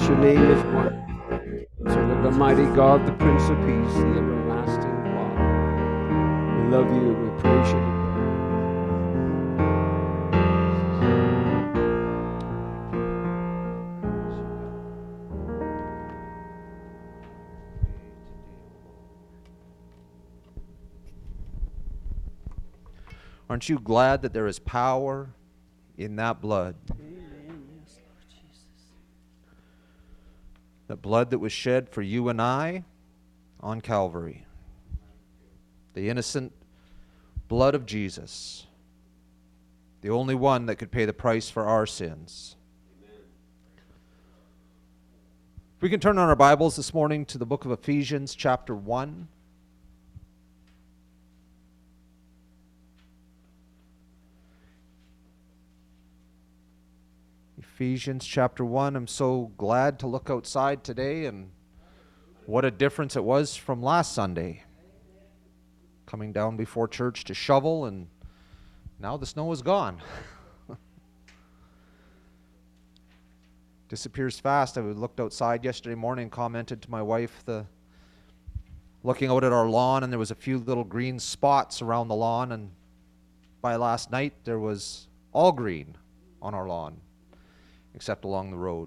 your name is one. So that the mighty God, the Prince of Peace, the everlasting Father, we love you, we praise you. Aren't you glad that there is power in that blood? Amen. Yes, Lord Jesus. The blood that was shed for you and I on Calvary. The innocent blood of Jesus. The only one that could pay the price for our sins. Amen. We can turn on our Bibles this morning to the book of Ephesians chapter 1. Ephesians chapter 1. I'm so glad to look outside today, and what a difference it was from last Sunday. Coming down before church to shovel, and now the snow is gone. Disappears fast. I looked outside yesterday morning and commented to my wife, looking out at our lawn, and there was a few little green spots around the lawn, and by last night there was all green on our lawn, except along the road.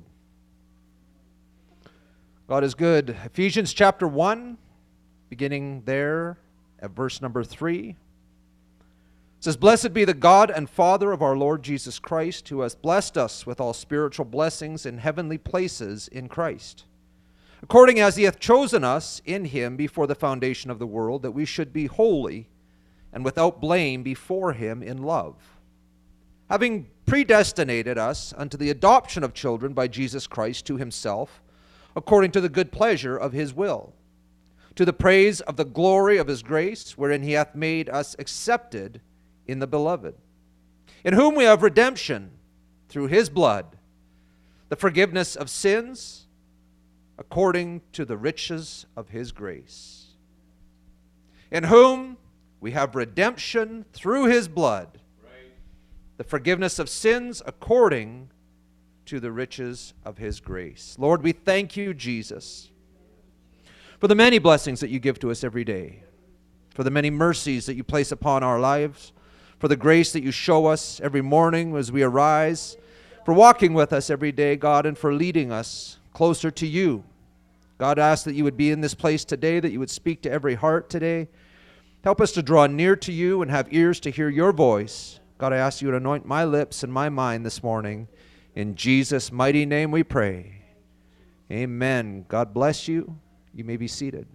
God is good. Ephesians chapter 1, beginning there at verse number 3. It says, "Blessed be the God and Father of our Lord Jesus Christ, who has blessed us with all spiritual blessings in heavenly places in Christ, according as he hath chosen us in him before the foundation of the world, that we should be holy and without blame before him in love, having predestinated us unto the adoption of children by Jesus Christ to himself, according to the good pleasure of his will, to the praise of the glory of his grace, wherein he hath made us accepted in the beloved, in whom we have redemption through his blood, the forgiveness of sins, according to the riches of his grace, in whom we have redemption through his blood, the forgiveness of sins according to the riches of his grace." Lord, we thank you, Jesus, for the many blessings that you give to us every day, for the many mercies that you place upon our lives, for the grace that you show us every morning as we arise, for walking with us every day, God, and for leading us closer to you. God, I ask that you would be in this place today, that you would speak to every heart today. Help us to draw near to you and have ears to hear your voice. God, I ask you to anoint my lips and my mind this morning. In Jesus' mighty name we pray. Amen. God bless you. You may be seated.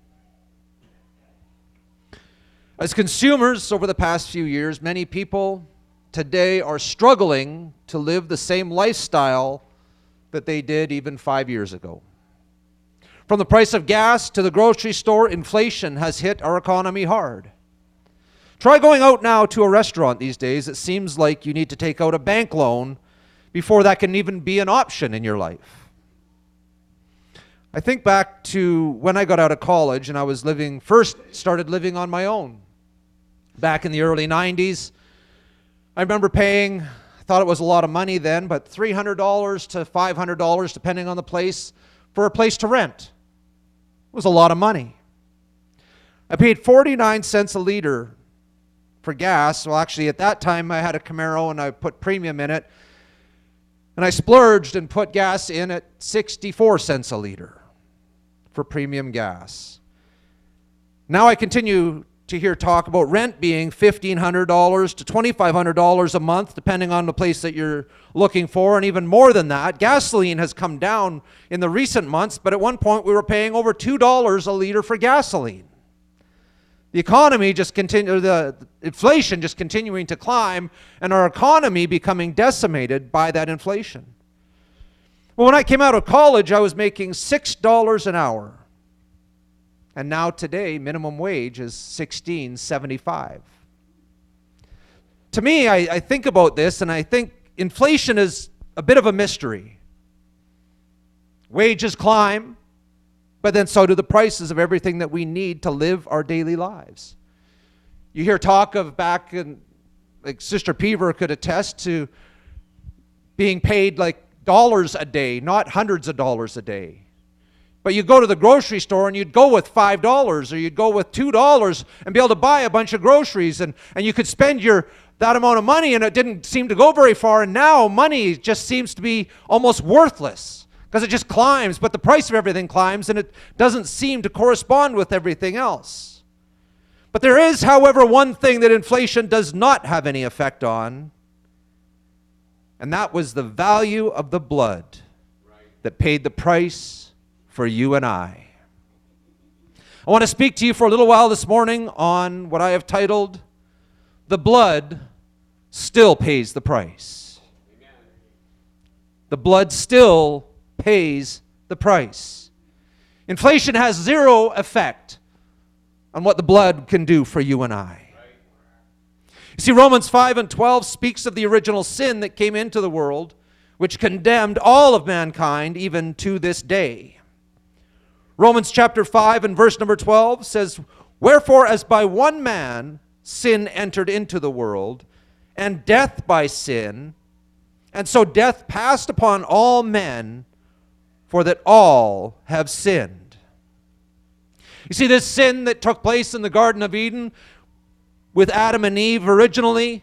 As consumers over the past few years, many people today are struggling to live the same lifestyle that they did even 5 years ago. From the price of gas to the grocery store, inflation has hit our economy hard. Try going out now to a restaurant these days. It seems like you need to take out a bank loan before that can even be an option in your life. I think back to when I got out of college and I was started living on my own. Back in the early 90s, I remember paying, I thought it was a lot of money then, but $300 to $500, depending on the place, for a place to rent. It was a lot of money. I paid 49 cents a liter for gas. Well, actually, at that time, I had a Camaro and I put premium in it. And I splurged and put gas in at 64 cents a liter for premium gas. Now I continue to hear talk about rent being $1,500 to $2,500 a month, depending on the place that you're looking for, and even more than that. Gasoline has come down in the recent months, but at one point we were paying over $2 a liter for gasoline. The economy the inflation just continuing to climb, and our economy becoming decimated by that inflation. Well, when I came out of college, I was making $6 an hour. And now today, minimum wage is $16.75. To me, I think about this, and I think inflation is a bit of a mystery. Wages climb, but then so do the prices of everything that we need to live our daily lives. You hear talk of like Sister Peaver could attest to being paid like dollars a day, not hundreds of dollars a day. But you go to the grocery store and you'd go with $5 or you'd go with $2 and be able to buy a bunch of groceries, and you could spend that amount of money, and it didn't seem to go very far. And now money just seems to be almost worthless because it just climbs, but the price of everything climbs and it doesn't seem to correspond with everything else. But there is, however, one thing that inflation does not have any effect on, and that was the value of the blood that paid the price for you and I. I want to speak to you for a little while this morning on what I have titled, "The Blood Still Pays the Price." Amen. The blood still pays the price. Inflation has zero effect on what the blood can do for you and I. You see, Romans 5:12 speaks of the original sin that came into the world, which condemned all of mankind even to this day. Romans chapter 5 and verse number 12 says, "Wherefore as by one man sin entered into the world, and death by sin, and so death passed upon all men, for that all have sinned." You see, this sin that took place in the Garden of Eden with Adam and Eve originally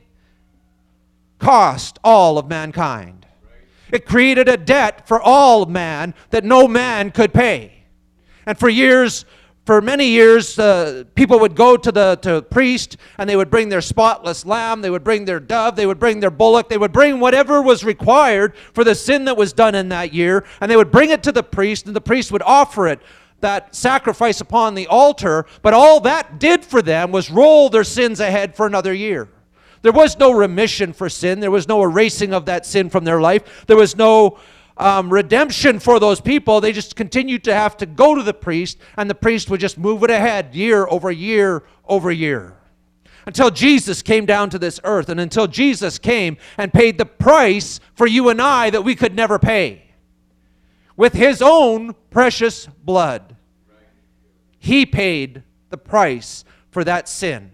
cost all of mankind. It created a debt for all of man that no man could pay. And for many years, people would go to the priest, and they would bring their spotless lamb, they would bring their dove, they would bring their bullock, they would bring whatever was required for the sin that was done in that year, and they would bring it to the priest, and the priest would offer it, that sacrifice, upon the altar. But all that did for them was roll their sins ahead for another year. There was no remission for sin. There was no erasing of that sin from their life. There was no redemption for those people. They just continued to have to go to the priest, and the priest would just move it ahead year over year over year, until Jesus came down to this earth, and until Jesus came and paid the price for you and I that we could never pay. With his own precious blood, he paid the price for that sin.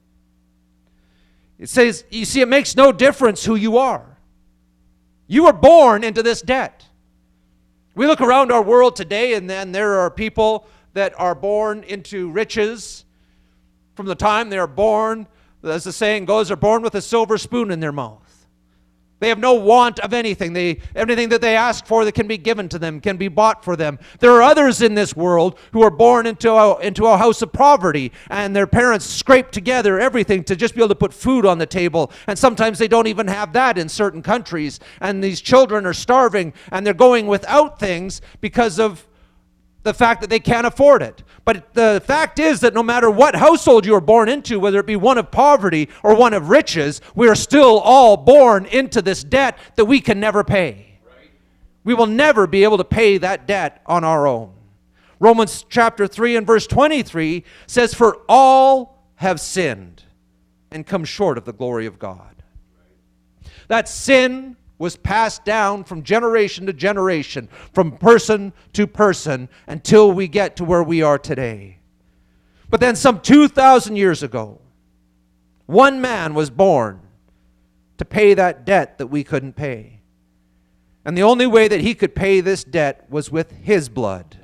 It says, you see, it makes no difference who you are. You were born into this debt. We look around our world today, and then there are people that are born into riches. From the time they are born, as the saying goes, they're born with a silver spoon in their mouth. They have no want of anything. Everything that they ask for that can be given to them, can be bought for them. There are others in this world who are born into a house of poverty, and their parents scrape together everything to just be able to put food on the table. And sometimes they don't even have that in certain countries. And these children are starving, and they're going without things because of the fact that they can't afford it. But the fact is that no matter what household you are born into, whether it be one of poverty or one of riches, we are still all born into this debt that we can never pay. We will never be able to pay that debt on our own. Romans chapter 3 and verse 23 says, "For all have sinned and come short of the glory of God." That sin was passed down from generation to generation, from person to person, until we get to where we are today. But then some 2,000 years ago, one man was born to pay that debt that we couldn't pay. And the only way that he could pay this debt was with his blood.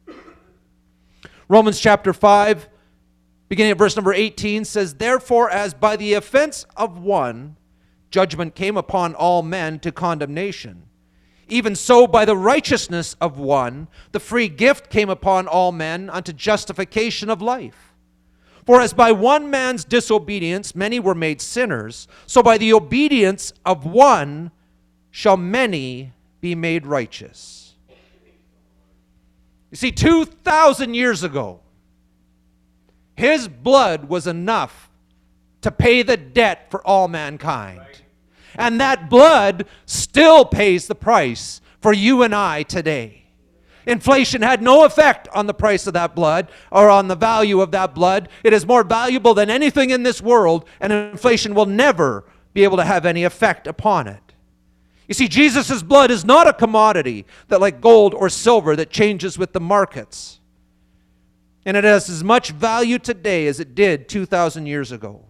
Romans chapter 5, beginning at verse number 18, says, "Therefore, as by the offense of one, judgment came upon all men to condemnation, even so by the righteousness of one, the free gift came upon all men unto justification of life. For as by one man's disobedience many were made sinners, so by the obedience of one shall many be made righteous." You see, 2,000 years ago, his blood was enough to pay the debt for all mankind. And that blood still pays the price for you and I today. Inflation had no effect on the price of that blood or on the value of that blood. It is more valuable than anything in this world, and inflation will never be able to have any effect upon it. You see, Jesus' blood is not a commodity that, like gold or silver, that changes with the markets. And it has as much value today as it did 2,000 years ago.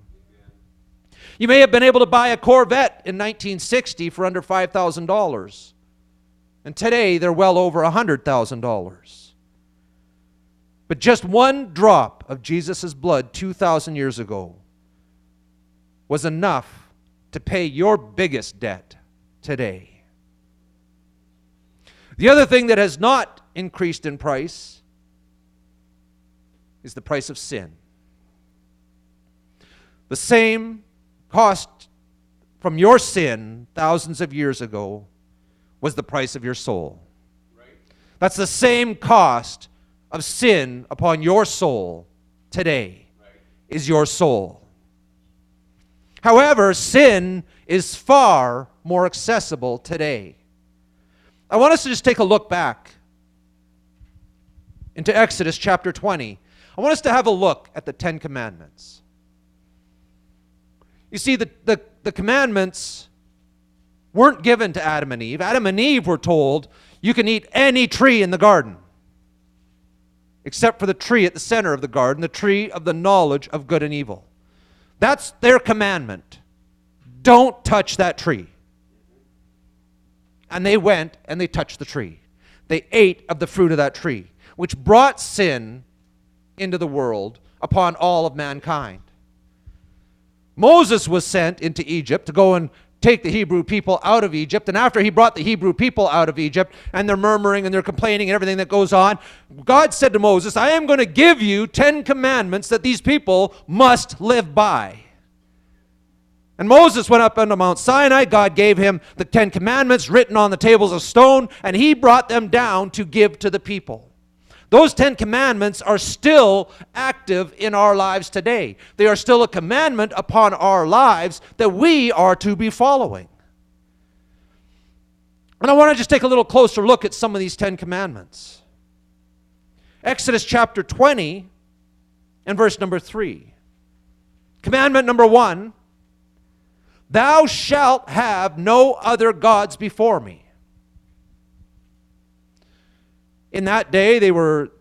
You may have been able to buy a Corvette in 1960 for under $5,000. And today they're well over $100,000. But just one drop of Jesus' blood 2,000 years ago was enough to pay your biggest debt today. The other thing that has not increased in price is the price of sin. The same cost from your sin thousands of years ago was the price of your soul. That's the same cost of sin upon your soul today, is your soul. However, sin is far more accessible today. I want us to just take a look back into Exodus chapter 20. I want us to have a look at the Ten Commandments. You see, the commandments weren't given to Adam and Eve. Adam and Eve were told, you can eat any tree in the garden, except for the tree at the center of the garden, the tree of the knowledge of good and evil. That's their commandment. Don't touch that tree. And they went and they touched the tree. They ate of the fruit of that tree, which brought sin into the world upon all of mankind. Moses was sent into Egypt to go and take the Hebrew people out of Egypt. And after he brought the Hebrew people out of Egypt, and they're murmuring and they're complaining and everything that goes on, God said to Moses, I am going to give you 10 commandments that these people must live by. And Moses went up unto Mount Sinai. God gave him the 10 commandments written on the tables of stone, and he brought them down to give to the people. Those 10 commandments are still active in our lives today. They are still a commandment upon our lives that we are to be following. And I want to just take a little closer look at some of these 10 commandments. Exodus chapter 20 and verse number 3. Commandment number 1, thou shalt have no other gods before me. In that day, there were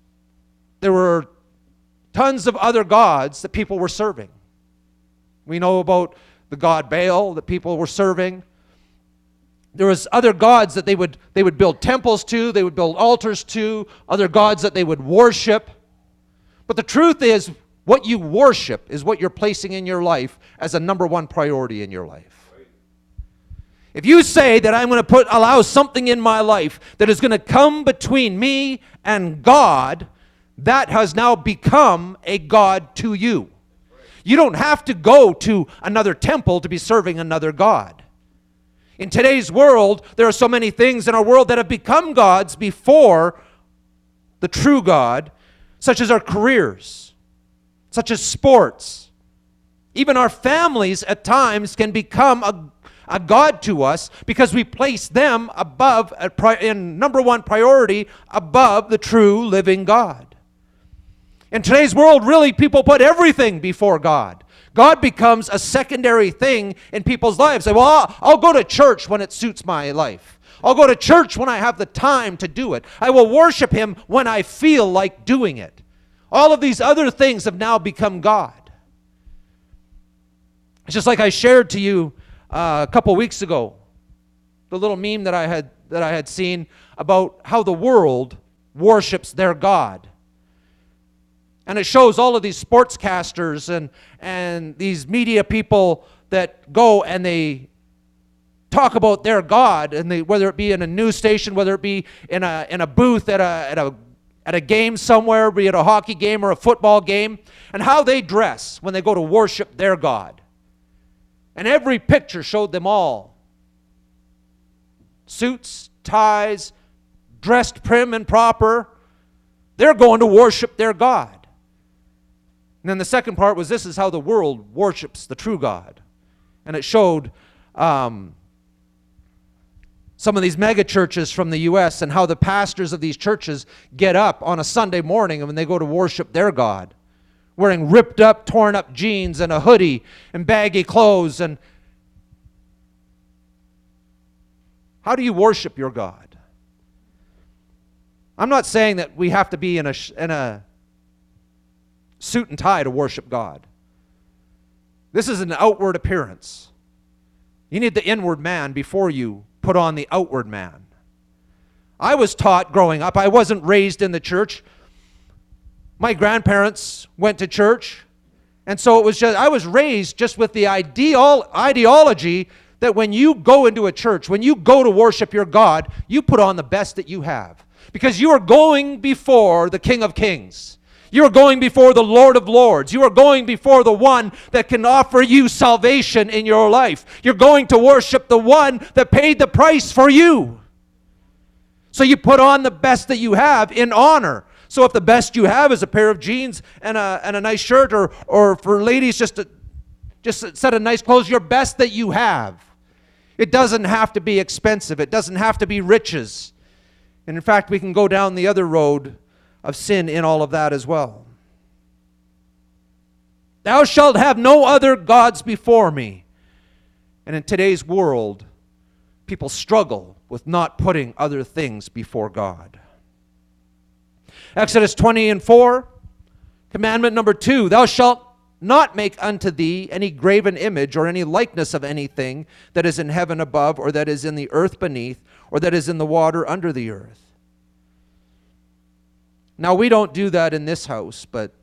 tons of other gods that people were serving. We know about the god Baal that people were serving. There was other gods that they would build temples to, they would build altars to, other gods that they would worship. But the truth is, what you worship is what you're placing in your life as a number one priority in your life. If you say that I'm going to allow something in my life that is going to come between me and God, that has now become a god to you. You don't have to go to another temple to be serving another god. In today's world, there are so many things in our world that have become gods before the true God, such as our careers, such as sports. Even our families at times can become a God to us because we place them above, in number one priority, above the true living God. In today's world, really, people put everything before God. God becomes a secondary thing in people's lives. Say, well, I'll go to church when it suits my life. I'll go to church when I have the time to do it. I will worship Him when I feel like doing it. All of these other things have now become God. It's just like I shared to you a couple weeks ago, the little meme that I had seen about how the world worships their God. And it shows all of these sportscasters and these media people that go and they talk about their God, and whether it be in a news station, whether it be in a booth at a game somewhere, be it a hockey game or a football game, and how they dress when they go to worship their God. And every picture showed them all suits, ties, dressed prim and proper. They're going to worship their God. And then the second part was, this is how the world worships the true God. And it showed some of these mega churches from the U.S. and how the pastors of these churches get up on a Sunday morning and when they go to worship their God, wearing ripped up, torn up jeans and a hoodie and baggy clothes. And how do you worship your God? I'm not saying that we have to be in a suit and tie to worship God. This is an outward appearance. You need the inward man before you put on the outward man. I was taught growing up. I wasn't raised in the church. My grandparents went to church. And so it was just, I was raised just with the ideology that when you go into a church, when you go to worship your God, you put on the best that you have. Because you are going before the King of Kings. You are going before the Lord of Lords. You are going before the one that can offer you salvation in your life. You're going to worship the one that paid the price for you. So you put on the best that you have in honor. So if the best you have is a pair of jeans and a nice shirt, or for ladies just a set of nice clothes, your best that you have. It doesn't have to be expensive. It doesn't have to be riches. And in fact, we can go down the other road of sin in all of that as well. Thou shalt have no other gods before me. And in today's world, people struggle with not putting other things before God. Exodus 20:4, commandment number 2, thou shalt not make unto thee any graven image or any likeness of anything that is in heaven above, or that is in the earth beneath, or that is in the water under the earth. Now, we don't do that in this house,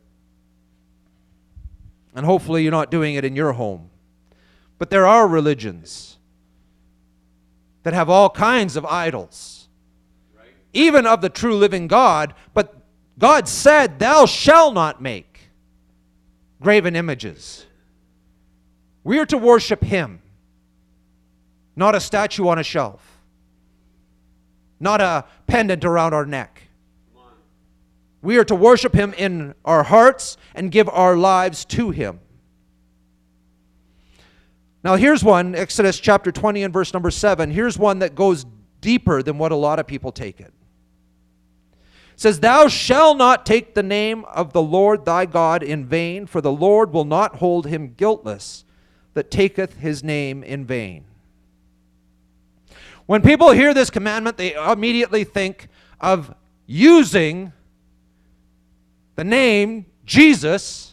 and hopefully you're not doing it in your home. But there are religions that have all kinds of idols, even of the true living God. But God said, thou shalt not make graven images. We are to worship Him, not a statue on a shelf, not a pendant around our neck. We are to worship Him in our hearts and give our lives to Him. Now here's one, Exodus chapter 20 and verse number 7. Here's one that goes deeper than what a lot of people take it. It says, thou shalt not take the name of the Lord thy God in vain, for the Lord will not hold him guiltless that taketh his name in vain. When people hear this commandment, they immediately think of using the name Jesus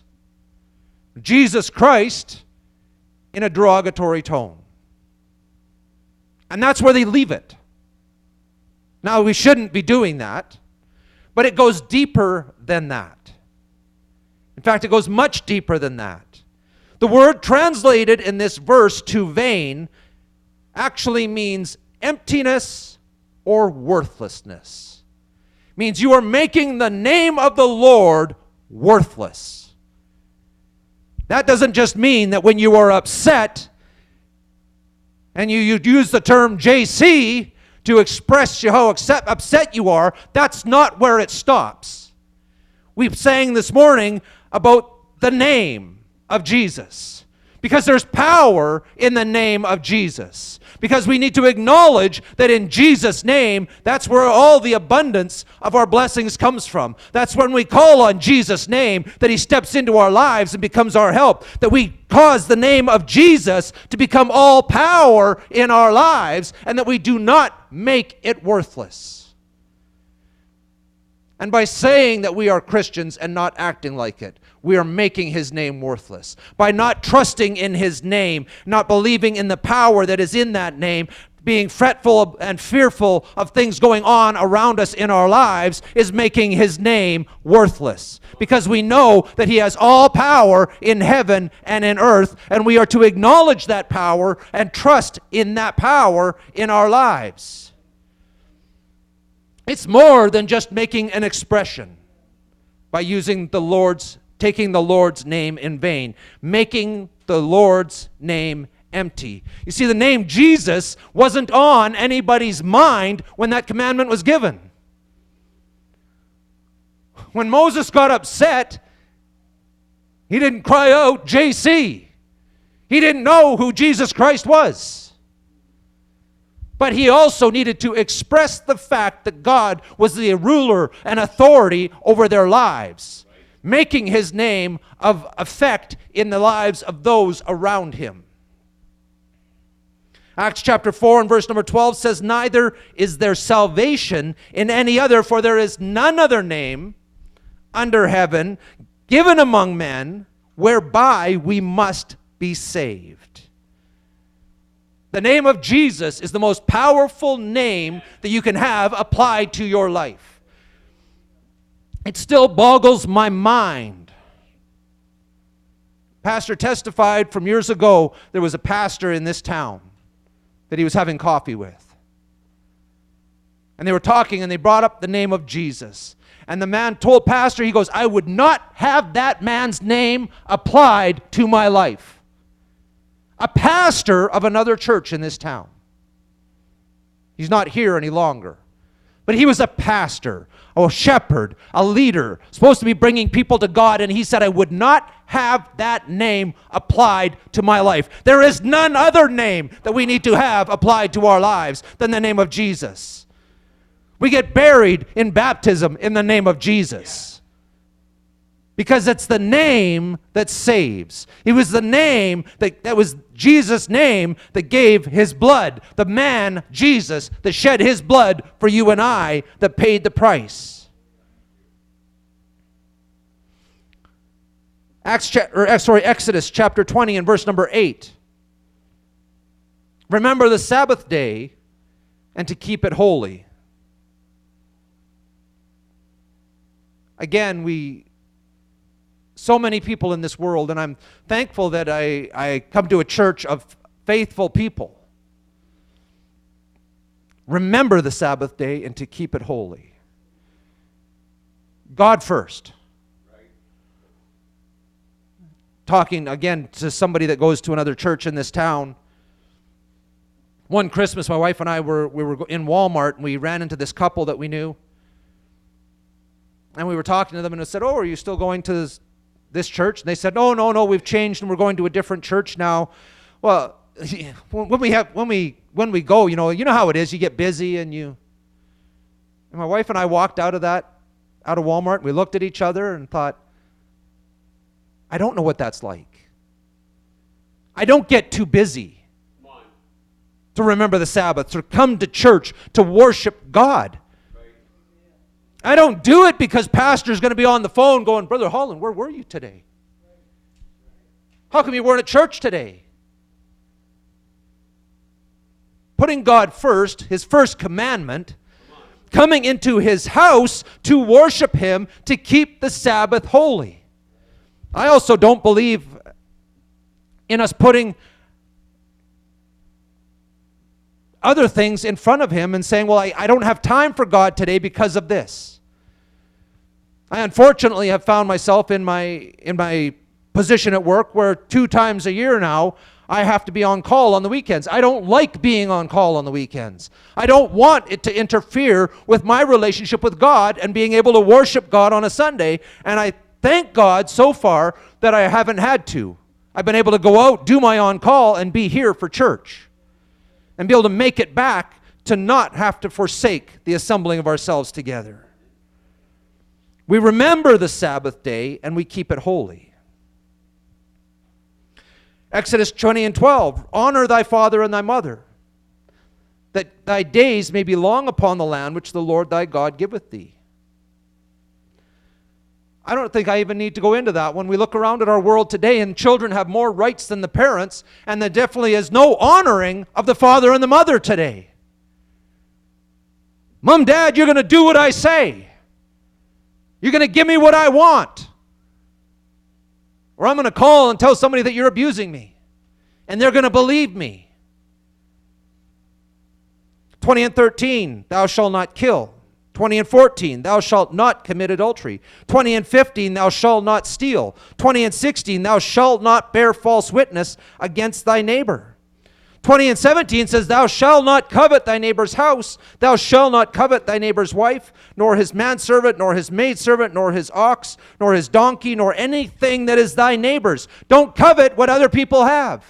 Christ, in a derogatory tone. And that's where they leave it. Now, we shouldn't be doing that, but it goes deeper than that. In fact, it goes much deeper than that. The word translated in this verse to vain actually means emptiness or worthlessness. Means you are making the name of the Lord worthless. That doesn't just mean that when you are upset and you use the term JC to express how upset you are. That's not where it stops. We sang this morning about the name of Jesus, because there's power in the name of Jesus. Because we need to acknowledge that in Jesus' name, that's where all the abundance of our blessings comes from. That's when we call on Jesus' name, that He steps into our lives and becomes our help. That we cause the name of Jesus to become all power in our lives, and that we do not make it worthless. And by saying that we are Christians and not acting like it, we are making His name worthless. By not trusting in His name, not believing in the power that is in that name, being fretful and fearful of things going on around us in our lives, is making His name worthless. Because we know that He has all power in heaven and in earth, and we are to acknowledge that power and trust in that power in our lives. It's more than just making an expression by using taking the Lord's name in vain, making the Lord's name empty. You see, the name Jesus wasn't on anybody's mind when that commandment was given. When Moses got upset, he didn't cry out, JC. He didn't know who Jesus Christ was. But he also needed to express the fact that God was the ruler and authority over their lives, making His name of effect in the lives of those around him. Acts chapter 4 and verse number 12 says, neither is there salvation in any other, for there is none other name under heaven given among men whereby we must be saved. The name of Jesus is the most powerful name that you can have applied to your life. It still boggles my mind. Pastor testified from years ago, there was a pastor in this town that he was having coffee with. And they were talking and they brought up the name of Jesus. And the man told Pastor, he goes, I would not have that man's name applied to my life. A pastor of another church in this town. He's not here any longer. But he was a pastor, a shepherd, a leader, supposed to be bringing people to God. And he said, I would not have that name applied to my life. There is none other name that we need to have applied to our lives than the name of Jesus. We get buried in baptism in the name of Jesus. Because it's the name that saves. It was the name that was Jesus' name that gave his blood. The man, Jesus, that shed his blood for you and I, that paid the price. Exodus chapter 20 and verse number 8. Remember the Sabbath day and to keep it holy. Again, so many people in this world, and I'm thankful that I come to a church of faithful people. Remember the Sabbath day and to keep it holy. God first. Talking again to somebody that goes to another church in this town. One Christmas, my wife and I were in Walmart, and we ran into this couple that we knew. And we were talking to them, and I said, oh, are you still going to this church? And they said, no, we've changed and we're going to a different church now. Well, when we go, you know how it is. You get busy and my wife and I walked out of Walmart, and we looked at each other and thought, I don't know what that's like. I don't get too busy to remember the Sabbath, to come to church, to worship God. I don't do it because pastor's going to be on the phone going, Brother Holland, where were you today? How come you weren't at church today? Putting God first, his first commandment, coming into his house to worship him, to keep the Sabbath holy. I also don't believe in us putting other things in front of him and saying, well, I don't have time for God today because of this. I unfortunately have found myself in my position at work where 2 times a year now I have to be on call on the weekends. I don't like being on call on the weekends. I don't want it to interfere with my relationship with God and being able to worship God on a Sunday. And I thank God so far that I haven't had to. I've been able to go out, do my on call, and be here for church. And be able to make it back to not have to forsake the assembling of ourselves together. We remember the Sabbath day and we keep it holy. Exodus 20 and 12, honor thy father and thy mother, that thy days may be long upon the land which the Lord thy God giveth thee. I don't think I even need to go into that. When we look around at our world today and children have more rights than the parents, and there definitely is no honoring of the father and the mother today. Mom, Dad, you're going to do what I say. You're going to give me what I want. Or I'm going to call and tell somebody that you're abusing me. And they're going to believe me. 20 and 13, thou shalt not kill. 20 and 14, thou shalt not commit adultery. 20 and 15, thou shalt not steal. 20 and 16, thou shalt not bear false witness against thy neighbor. 20 and 17 says, thou shalt not covet thy neighbor's house. Thou shalt not covet thy neighbor's wife, nor his manservant, nor his maidservant, nor his ox, nor his donkey, nor anything that is thy neighbor's. Don't covet what other people have.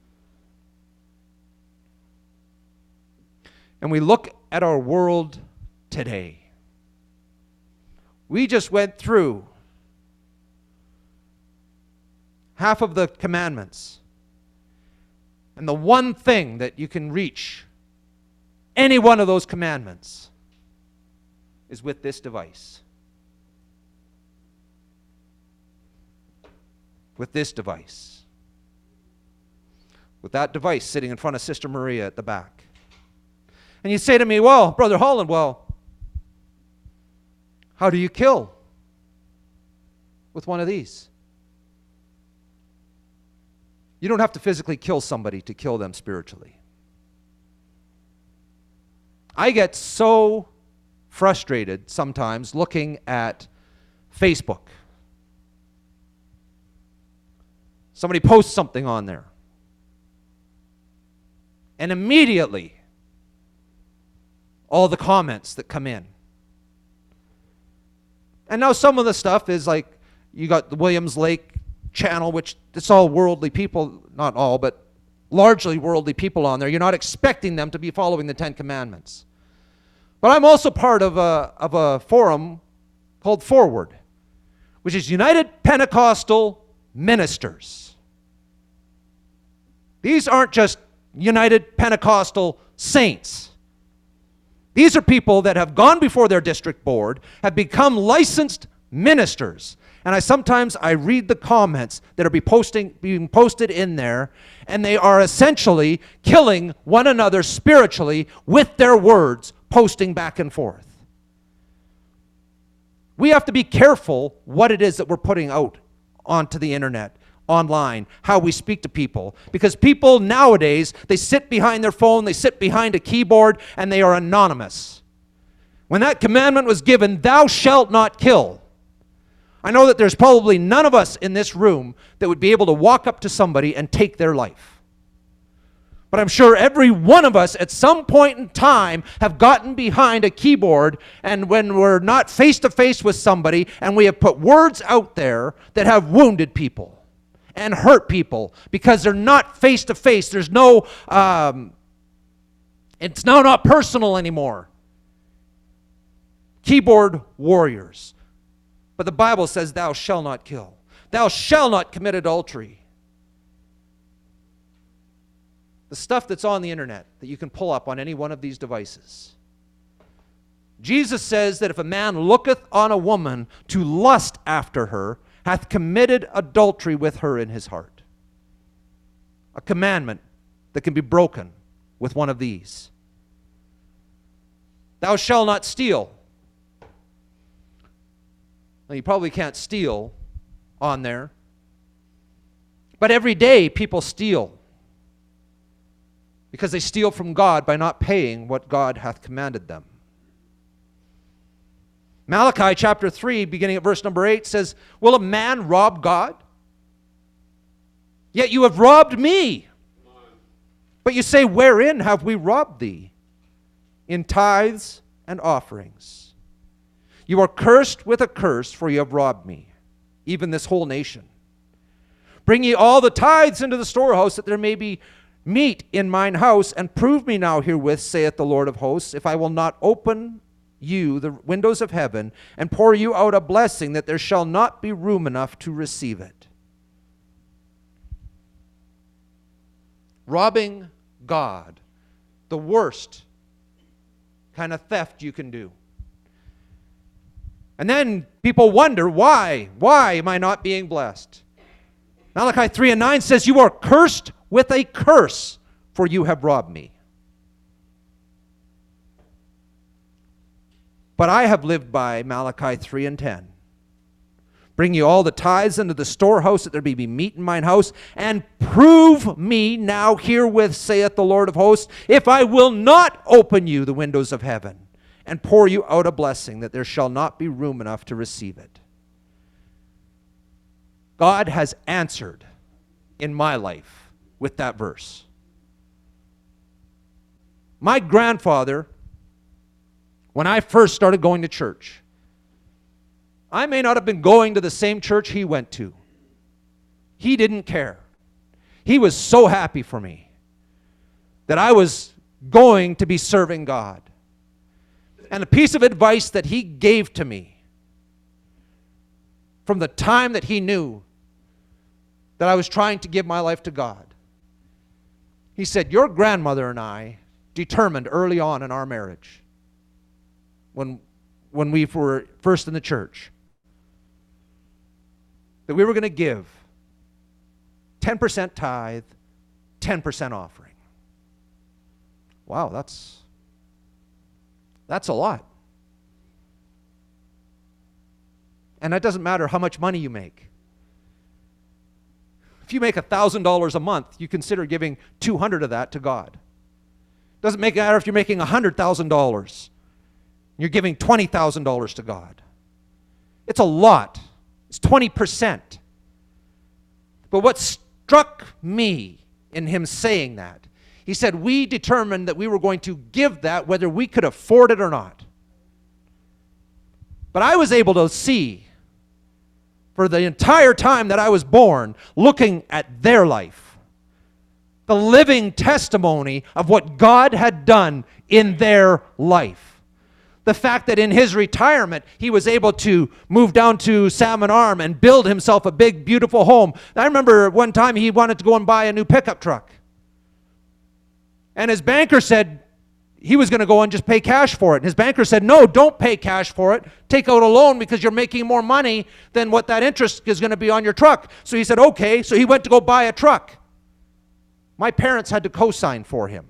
And we look at our world today. We just went through half of the commandments. And the one thing that you can reach any one of those commandments is with this device. With this device. with that device sitting in front of Sister Maria at the back. And you say to me, well, Brother Holland, well, how do you kill with one of these? You don't have to physically kill somebody to kill them spiritually. I get so frustrated sometimes looking at Facebook. Somebody posts something on there. And immediately, all the comments that come in. And now some of the stuff is like, you got the Williams Lake channel, which it's all worldly people, not all, but largely worldly people on there. You're not expecting them to be following the Ten Commandments. But I'm also part of a forum called Forward, which is United Pentecostal Ministers. These aren't just United Pentecostal saints. These are people that have gone before their district board, have become licensed ministers. And sometimes I read the comments that are being posted in there, and they are essentially killing one another spiritually with their words, posting back and forth. We have to be careful what it is that we're putting out onto the internet, online, how we speak to people. Because people nowadays, they sit behind their phone, they sit behind a keyboard, and they are anonymous. When that commandment was given, thou shalt not kill, I know that there's probably none of us in this room that would be able to walk up to somebody and take their life. But I'm sure every one of us at some point in time have gotten behind a keyboard, and when we're not face to face with somebody and we have put words out there that have wounded people and hurt people because they're not face to face. There's no, it's now not personal anymore. Keyboard warriors. But the Bible says, thou shalt not kill. Thou shalt not commit adultery. The stuff that's on the internet that you can pull up on any one of these devices. Jesus says that if a man looketh on a woman to lust after her, hath committed adultery with her in his heart. A commandment that can be broken with one of these. Thou shalt not steal. Now, you probably can't steal on there. But every day people steal. Because they steal from God by not paying what God hath commanded them. Malachi chapter 3, beginning at verse number 8, says, will a man rob God? Yet you have robbed me. But you say, wherein have we robbed thee? In tithes and offerings. You are cursed with a curse, for you have robbed me, even this whole nation. Bring ye all the tithes into the storehouse, that there may be meat in mine house, and prove me now herewith, saith the Lord of hosts, if I will not open you the windows of heaven, and pour you out a blessing, that there shall not be room enough to receive it. Robbing God, the worst kind of theft you can do. And then people wonder, why? Why am I not being blessed? Malachi 3 and 9 says, you are cursed with a curse, for you have robbed me. But I have lived by Malachi 3 and 10. Bring you all the tithes into the storehouse, that there may be meat in mine house, and prove me now herewith, saith the Lord of hosts, if I will not open you the windows of heaven, and pour you out a blessing, that there shall not be room enough to receive it. God has answered in my life with that verse. My grandfather, when I first started going to church, I may not have been going to the same church he went to. He didn't care. He was so happy for me that I was going to be serving God. And a piece of advice that he gave to me from the time that he knew that I was trying to give my life to God. He said, your grandmother and I determined early on in our marriage, when we were first in the church, that we were going to give 10% tithe 10% offering. Wow, that's a lot. And that doesn't matter how much money you make. If you make $1,000 a month, you consider giving $200 of that to God. Doesn't matter if you're making $100,000. You're giving $20,000 to God. It's a lot. It's 20%. But what struck me in him saying that, he said, we determined that we were going to give that whether we could afford it or not. But I was able to see for the entire time that I was born, looking at their life, the living testimony of what God had done in their life. The fact that in his retirement, he was able to move down to Salmon Arm and build himself a big, beautiful home. I remember one time he wanted to go and buy a new pickup truck. And his banker said he was going to go and just pay cash for it. And his banker said, no, don't pay cash for it. Take out a loan because you're making more money than what that interest is going to be on your truck. So he said, okay. So he went to go buy a truck. My parents had to co-sign for him.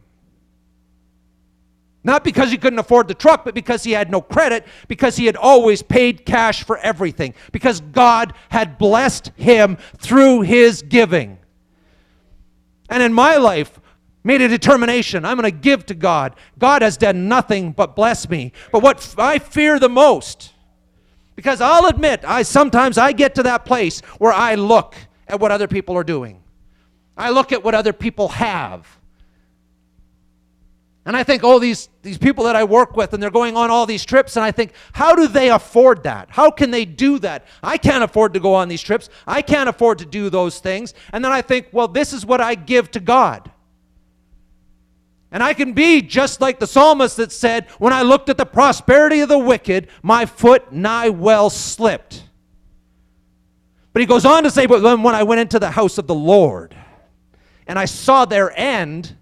Not because he couldn't afford the truck, but because he had no credit, because he had always paid cash for everything, because God had blessed him through his giving. And in my life, made a determination, I'm going to give to God. God has done nothing but bless me. But what I fear the most, because I'll admit, sometimes I get to that place where I look at what other people are doing. I look at what other people have. And I think, oh, these people that I work with, and they're going on all these trips, and I think, how do they afford that? How can they do that? I can't afford to go on these trips. I can't afford to do those things. And then I think, well, this is what I give to God. And I can be just like the psalmist that said, when I looked at the prosperity of the wicked, my foot nigh well slipped. But he goes on to say, but when I went into the house of the Lord, and I saw their end,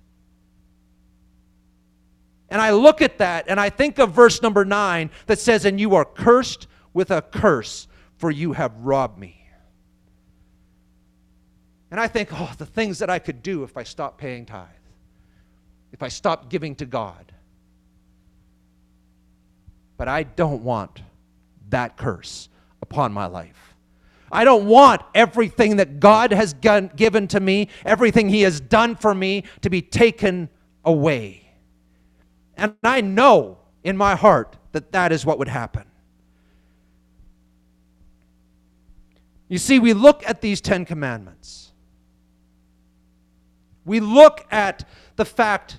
and I look at that, and I think of verse number 9 that says, and you are cursed with a curse, for you have robbed me. And I think, oh, the things that I could do if I stopped paying tithe. If I stopped giving to God. But I don't want that curse upon my life. I don't want everything that God has given to me, everything he has done for me, to be taken away. And I know in my heart that that is what would happen. You see, we look at these 10 commandments. We look at the fact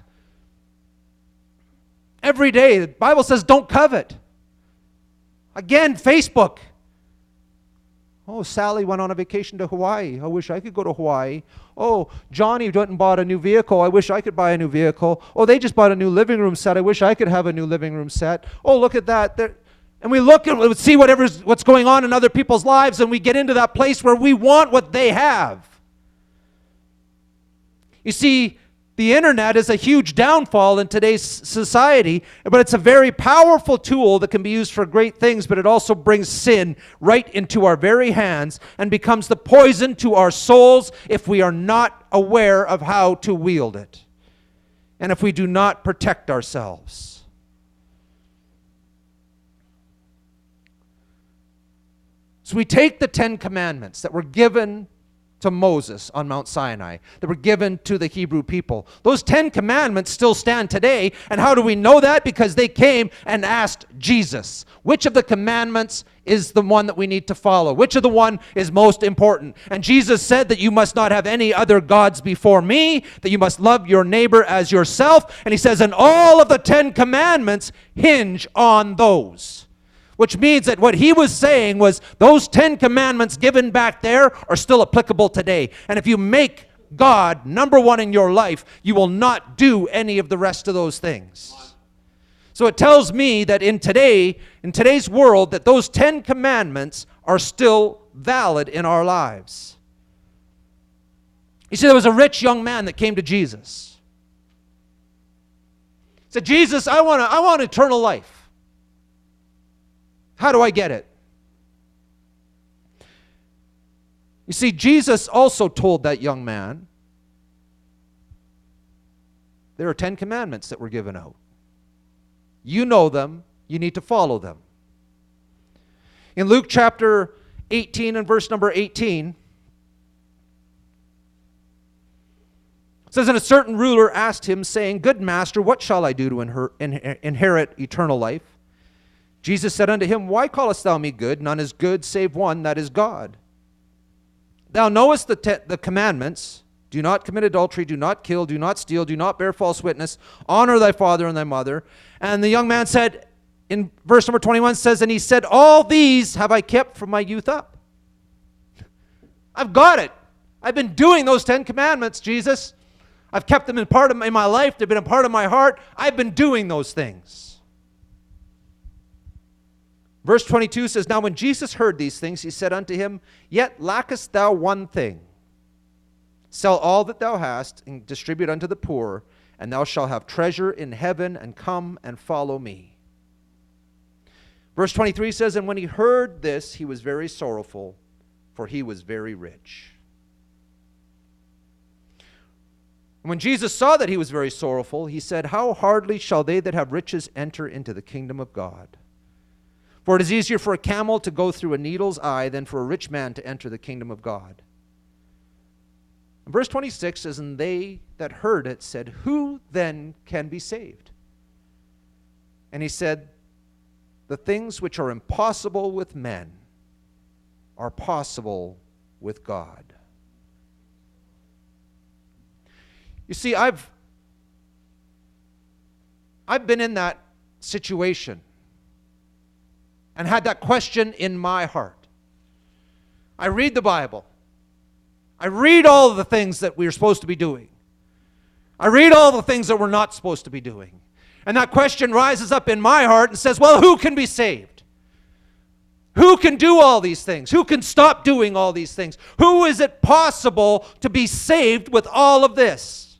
every day, the Bible says don't covet. Again, Facebook. Oh, Sally went on a vacation to Hawaii. I wish I could go to Hawaii. Oh, Johnny went and bought a new vehicle. I wish I could buy a new vehicle. Oh, they just bought a new living room set. I wish I could have a new living room set. Oh, look at that. And we look and see what's going on in other people's lives, and we get into that place where we want what they have. You see, the internet is a huge downfall in today's society, but it's a very powerful tool that can be used for great things, but it also brings sin right into our very hands and becomes the poison to our souls if we are not aware of how to wield it, and if we do not protect ourselves. So we take the 10 commandments that were given to Moses on Mount Sinai, that were given to the Hebrew people. Those 10 commandments still stand today. And how do we know that? Because they came and asked Jesus, which of the commandments is the one that we need to follow? Which of the one is most important? And Jesus said that you must not have any other gods before me, that you must love your neighbor as yourself. And he says, and all of the 10 commandments hinge on those. Which means that what he was saying was those 10 commandments given back there are still applicable today. And if you make God number one in your life, you will not do any of the rest of those things. So it tells me that in today's world, that those 10 commandments are still valid in our lives. You see, there was a rich young man that came to Jesus. He said, Jesus, I want eternal life. How do I get it? You see, Jesus also told that young man There are 10 commandments that were given out. You know them. You need to follow them. In Luke chapter 18 and verse number 18, it says, "And a certain ruler asked him, saying, Good master, what shall I do to inherit eternal life? Jesus said unto him, Why callest thou me good? None is good save one, that is God. Thou knowest the commandments. Do not commit adultery, do not kill, do not steal, do not bear false witness, honor thy father and thy mother." And the young man said, in verse number 21 says, "And he said, All these have I kept from my youth up." I've got it. I've been doing those 10 commandments, Jesus. I've kept them in my life. They've been a part of my heart. I've been doing those things. Verse 22 says, "Now when Jesus heard these things, he said unto him, Yet lackest thou one thing. Sell all that thou hast, and distribute unto the poor, and thou shalt have treasure in heaven, and come and follow me." Verse 23 says, "And when he heard this, he was very sorrowful, for he was very rich." When Jesus saw that he was very sorrowful, he said, "How hardly shall they that have riches enter into the kingdom of God? For it is easier for a camel to go through a needle's eye than for a rich man to enter the kingdom of God." And verse 26 says, "And they that heard it said, Who then can be saved? And he said, The things which are impossible with men are possible with God." You see, I've been in that situation and had that question in my heart. I read the Bible. I read all of the things that we are supposed to be doing. I read all the things that we're not supposed to be doing. And that question rises up in my heart and says, well, who can be saved? Who can do all these things? Who can stop doing all these things? Who is it possible to be saved with all of this?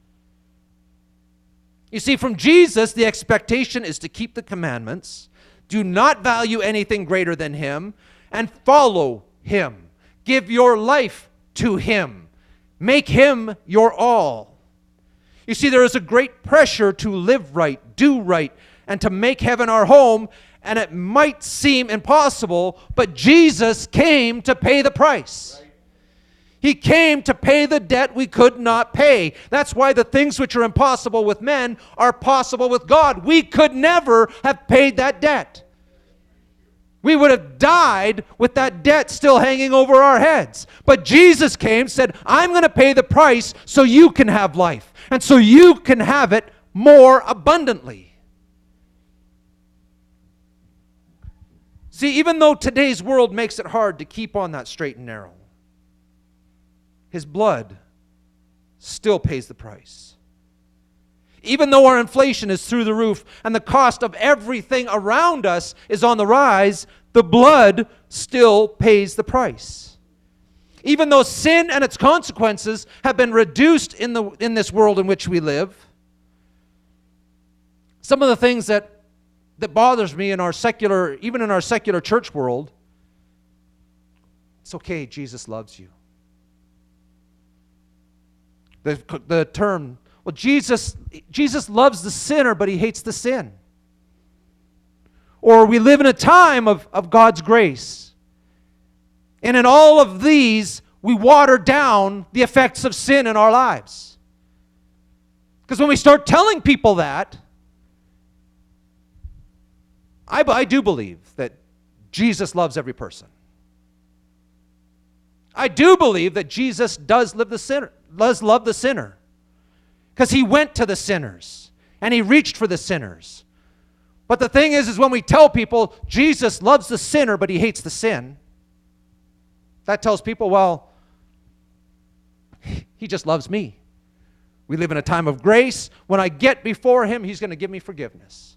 You see, from Jesus, the expectation is to keep the commandments, do not value anything greater than Him, and follow Him. Give your life to Him. Make Him your all. You see, there is a great pressure to live right, do right, and to make heaven our home, and it might seem impossible, but Jesus came to pay the price. Right. He came to pay the debt we could not pay. That's why the things which are impossible with men are possible with God. We could never have paid that debt. We would have died with that debt still hanging over our heads. But Jesus came, said, I'm going to pay the price so you can have life, and so you can have it more abundantly. See, even though today's world makes it hard to keep on that straight and narrow, His blood still pays the price. Even though our inflation is through the roof and the cost of everything around us is on the rise, the blood still pays the price. Even though sin and its consequences have been reduced in this world in which we live, some of the things that bothers me in our secular, even in our secular church world, it's okay, Jesus loves you. The term, well, Jesus loves the sinner, but He hates the sin. Or we live in a time of God's grace. And in all of these, we water down the effects of sin in our lives. Because when we start telling people that, I do believe that Jesus loves every person. I do believe that Jesus does love the sinner. Because He went to the sinners and He reached for the sinners. But the thing is when we tell people Jesus loves the sinner but He hates the sin, that tells people, well, He just loves me. We live in a time of grace. When I get before Him, He's going to give me forgiveness.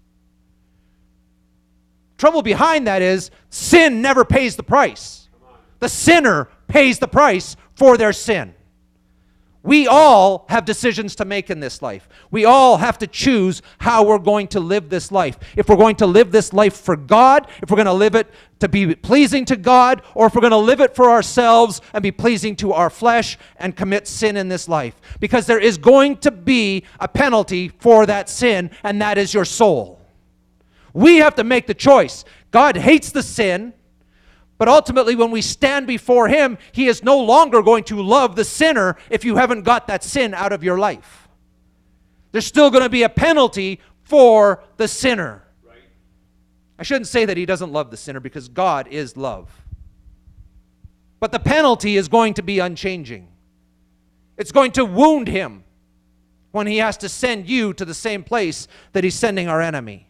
Trouble behind that is sin never pays the price. The sinner pays the price for their sin. We all have decisions to make in this life. We all have to choose how we're going to live this life. If we're going to live this life for God, if we're going to live it to be pleasing to God, or if we're going to live it for ourselves and be pleasing to our flesh and commit sin in this life. Because there is going to be a penalty for that sin, and that is your soul. We have to make the choice. God hates the sin. But ultimately, when we stand before Him, He is no longer going to love the sinner if you haven't got that sin out of your life. There's still going to be a penalty for the sinner. Right. I shouldn't say that He doesn't love the sinner, because God is love. But the penalty is going to be unchanging. It's going to wound Him when He has to send you to the same place that He's sending our enemy.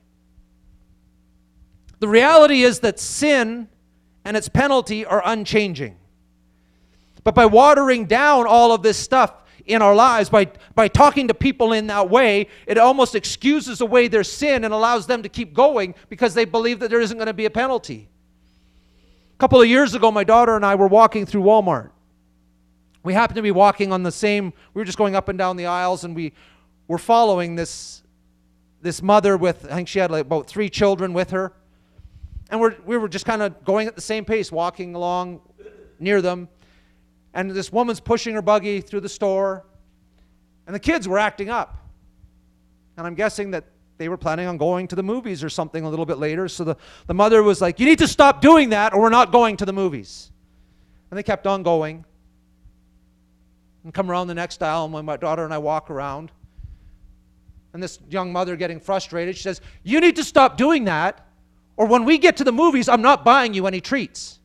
The reality is that sin and its penalty are unchanging. But by watering down all of this stuff in our lives, by talking to people in that way, it almost excuses away their sin and allows them to keep going because they believe that there isn't going to be a penalty. A couple of years ago, my daughter and I were walking through Walmart. We happened to be walking on the same, we were just going up and down the aisles, and we were following this mother with, I think she had like about 3 children with her. And we were just kind of going at the same pace, walking along near them. And this woman's pushing her buggy through the store. And the kids were acting up. And I'm guessing that they were planning on going to the movies or something a little bit later. So the mother was like, "You need to stop doing that or we're not going to the movies." And they kept on going. And come around the next aisle, and when my daughter and I walk around, and this young mother getting frustrated, she says, "You need to stop doing that, or when we get to the movies, I'm not buying you any treats."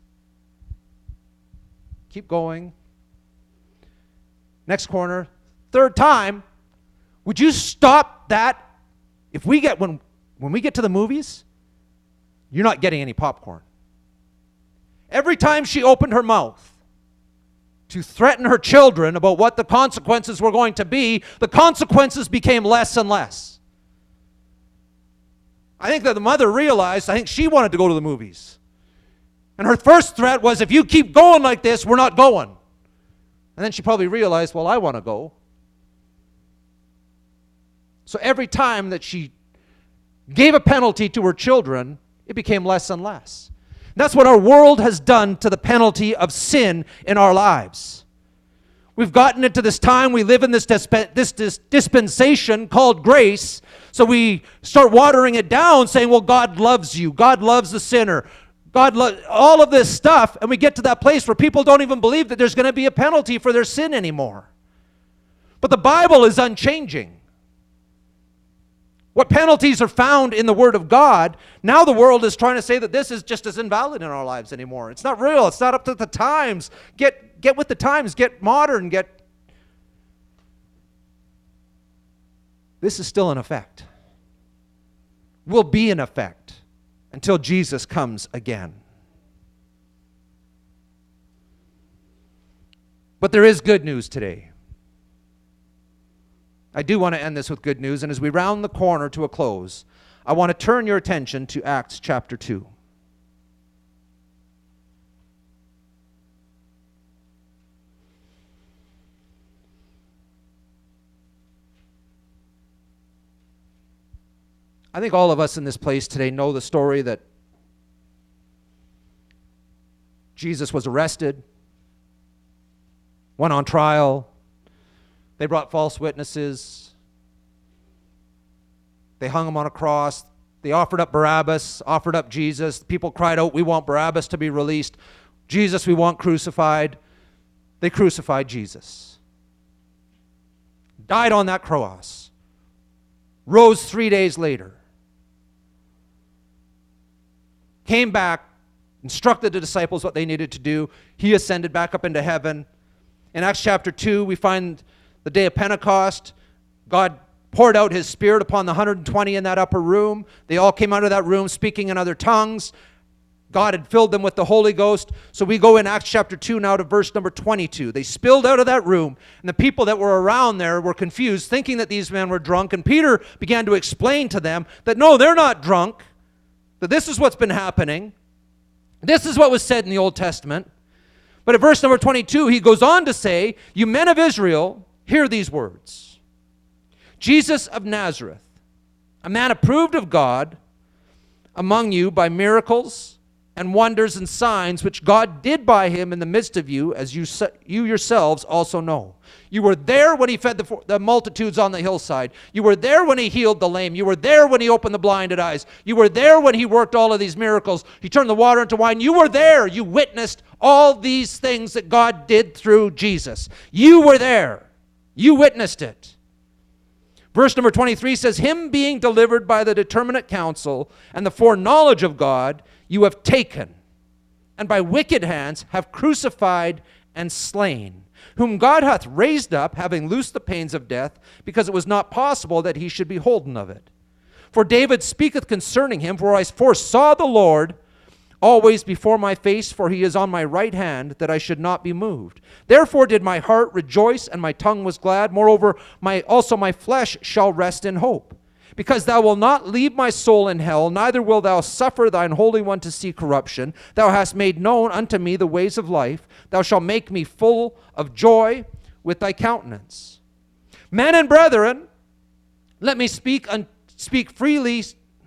Keep going. Next corner, 3rd time, "Would you stop that? If we get, when we get to the movies, you're not getting any popcorn." Every time she opened her mouth to threaten her children about what the consequences were going to be, the consequences became less and less. I think that the mother realized, I think she wanted to go to the movies. And her first threat was, "If you keep going like this, we're not going." And then she probably realized, well, I want to go. So every time that she gave a penalty to her children, it became less and less. And that's what our world has done to the penalty of sin in our lives. We've gotten into this time, we live in this dispensation called grace, so we start watering it down, saying, well, God loves you, God loves the sinner, God loves all of this stuff, and we get to that place where people don't even believe that there's going to be a penalty for their sin anymore. But the Bible is unchanging. What penalties are found in the Word of God, now the world is trying to say that this is just as invalid in our lives anymore. It's not real, it's not up to the times. Get with the times, get modern, This is still in effect. Will be in effect until Jesus comes again. But there is good news today. I do want to end this with good news, and as we round the corner to a close, I want to turn your attention to Acts chapter 2. I think all of us in this place today know the story that Jesus was arrested, went on trial. They brought false witnesses. They hung him on a cross. They offered up Barabbas, offered up Jesus. People cried out, "We want Barabbas to be released. Jesus, we want crucified." They crucified Jesus. Died on that cross. Rose 3 days later. Came back, instructed the disciples what they needed to do. He ascended back up into heaven. In Acts chapter 2, we find the day of Pentecost. God poured out His Spirit upon the 120 in that upper room. They all came out of that room speaking in other tongues. God had filled them with the Holy Ghost. So we go in Acts chapter 2 now to verse number 22. They spilled out of that room, and the people that were around there were confused, thinking that these men were drunk. And Peter began to explain to them that no, they're not drunk, that this is what's been happening. This is what was said in the Old Testament. But at verse number 22, he goes on to say, "You men of Israel, hear these words. Jesus of Nazareth, a man approved of God among you by miracles and wonders and signs which God did by him in the midst of you, as you yourselves also know. You were there when he fed the multitudes on the hillside. You were there when he healed the lame. You were there when he opened the blinded eyes. You were there when he worked all of these miracles. He turned the water into wine. You were there. You witnessed all these things that God did through Jesus. You were there. You witnessed it. Verse number 23 says, him being delivered by the determinate counsel and the foreknowledge of God, you have taken, and by wicked hands have crucified and slain, whom God hath raised up, having loosed the pains of death, because it was not possible that he should be holden of it. For David speaketh concerning him, for I foresaw the Lord always before my face, for he is on my right hand, that I should not be moved. Therefore did my heart rejoice, and my tongue was glad. Moreover, also my flesh shall rest in hope. Because thou wilt not leave my soul in hell, neither wilt thou suffer thine Holy One to see corruption. Thou hast made known unto me the ways of life. Thou shalt make me full of joy with thy countenance. Men and brethren, let me freely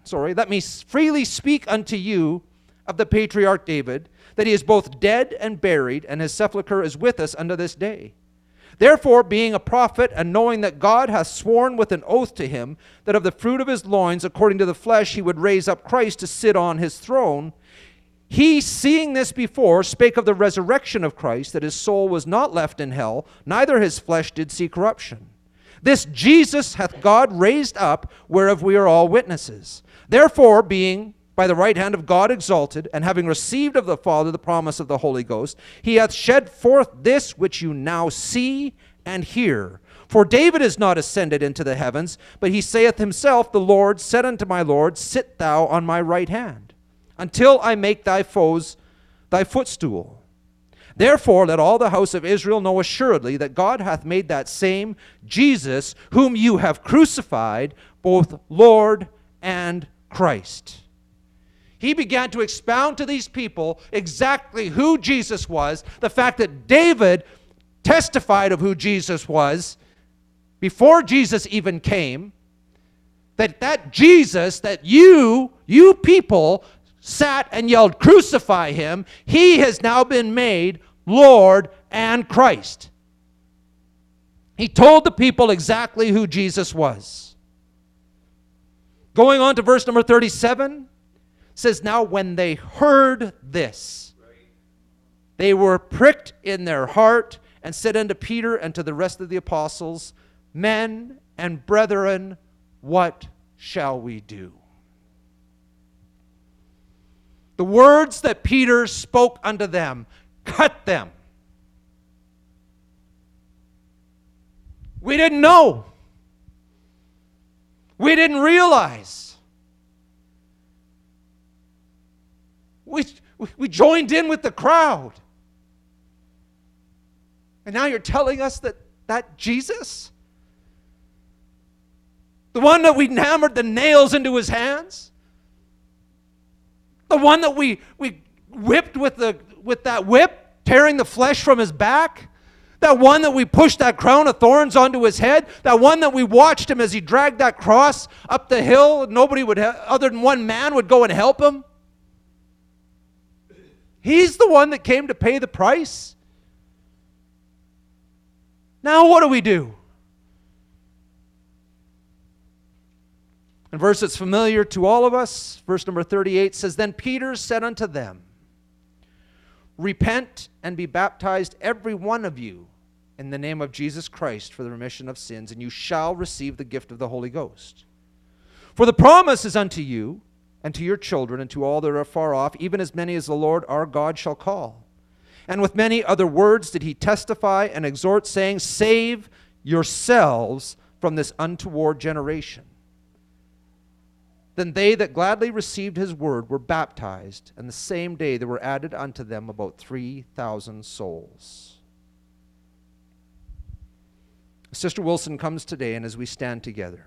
speak unto you of the patriarch David, that he is both dead and buried, and his sepulchre is with us unto this day. Therefore, being a prophet, and knowing that God hath sworn with an oath to him, that of the fruit of his loins, according to the flesh, he would raise up Christ to sit on his throne, he, seeing this before, spake of the resurrection of Christ, that his soul was not left in hell, neither his flesh did see corruption. This Jesus hath God raised up, whereof we are all witnesses. Therefore, being by the right hand of God exalted, and having received of the Father the promise of the Holy Ghost, he hath shed forth this which you now see and hear. For David is not ascended into the heavens, but he saith himself, the Lord said unto my Lord, sit thou on my right hand, until I make thy foes thy footstool. Therefore let all the house of Israel know assuredly that God hath made that same Jesus, whom you have crucified, both Lord and Christ. He began to expound to these people exactly who Jesus was, the fact that David testified of who Jesus was before Jesus even came, that Jesus, that you people sat and yelled, crucify him, he has now been made Lord and Christ. He told the people exactly who Jesus was. Going on to verse number 37, says, now when they heard this, they were pricked in their heart, and said unto Peter and to the rest of the apostles, men and brethren, what shall we do? The words that Peter spoke unto them cut them. We didn't know. We didn't realize. We joined in with the crowd. And now you're telling us that Jesus, the one that we hammered the nails into his hands, the one that we whipped with that whip, tearing the flesh from his back, that one that we pushed that crown of thorns onto his head, that one that we watched him as he dragged that cross up the hill, nobody would, other than one man, would go and help him. He's the one that came to pay the price. Now what do we do? A verse that's familiar to all of us, verse number 38 says, then Peter said unto them, repent and be baptized every one of you in the name of Jesus Christ for the remission of sins, and you shall receive the gift of the Holy Ghost. For the promise is unto you, and to your children, and to all that are far off, even as many as the Lord our God shall call. And with many other words did he testify and exhort, saying, save yourselves from this untoward generation. Then they that gladly received his word were baptized, and the same day there were added unto them about 3,000 souls. Sister Wilson comes today, and as we stand together,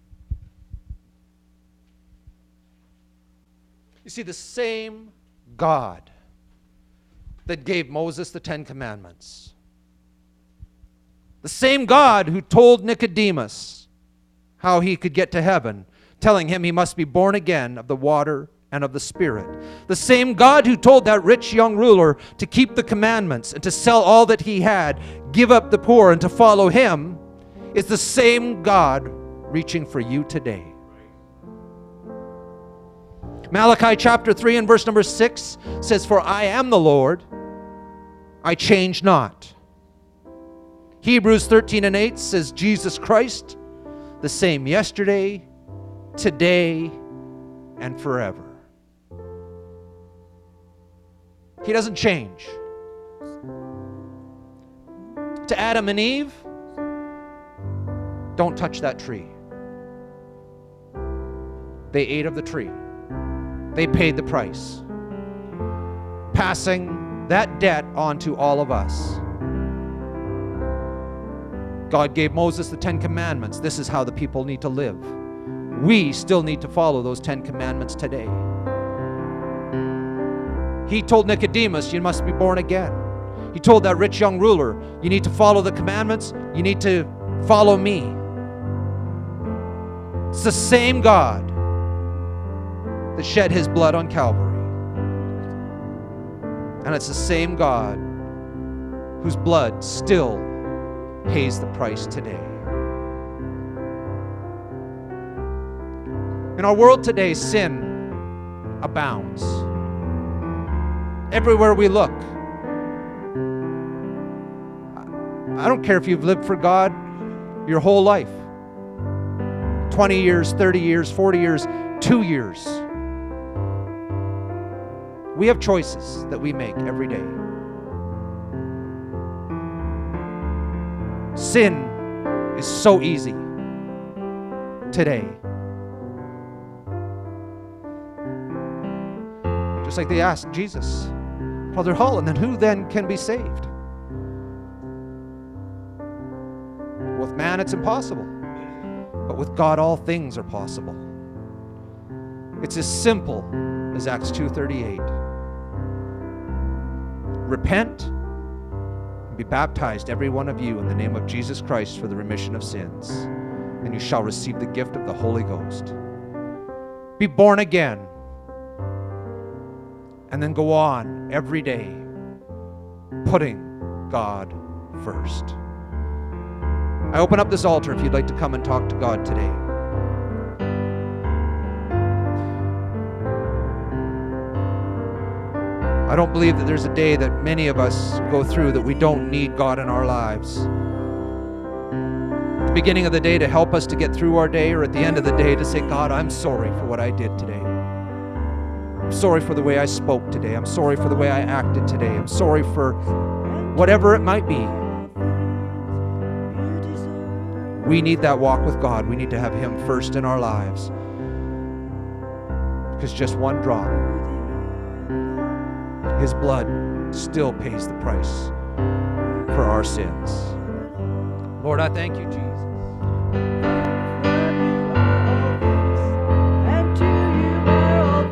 you see, the same God that gave Moses the 10 Commandments The same God who told Nicodemus how he could get to heaven, telling him he must be born again of the water and of the Spirit. The same God who told that rich young ruler to keep the commandments and to sell all that he had, give up the poor, and to follow him, is the same God reaching for you today. Malachi chapter 3 and verse number 6 says, "For I am the Lord, I change not." Hebrews 13 and 8 says, "Jesus Christ, the same yesterday, today, and forever." He doesn't change. To Adam and Eve, don't touch that tree. They ate of the tree. They paid the price, passing that debt on to all of us. God gave Moses the 10 Commandments. This is how the people need to live. We still need to follow those 10 Commandments today. He told Nicodemus, you must be born again. He told that rich young ruler, you need to follow the commandments. You need to follow me. It's the same God that shed his blood on Calvary. And it's the same God whose blood still pays the price today. In our world today, sin abounds. Everywhere we look. I don't care if you've lived for God your whole life. 20 years, 30 years, 40 years, 2 years. We have choices that we make every day. Sin is so easy today. Just like they asked Jesus, Brother Hull, and then who then can be saved? With man it's impossible, but with God all things are possible. It's as simple as Acts 2:38. Repent and be baptized, every one of you, in the name of Jesus Christ for the remission of sins, and you shall receive the gift of the Holy Ghost. Be born again, and then go on every day putting God first. I open up this altar if you'd like to come and talk to God today. I don't believe that there's a day that many of us go through that we don't need God in our lives. At the beginning of the day to help us to get through our day, or at the end of the day to say, God, I'm sorry for what I did today. I'm sorry for the way I spoke today. I'm sorry for the way I acted today. I'm sorry for whatever it might be. We need that walk with God. We need to have Him first in our lives. Because just one drop, His blood still pays the price for our sins. Lord, I thank you, Jesus.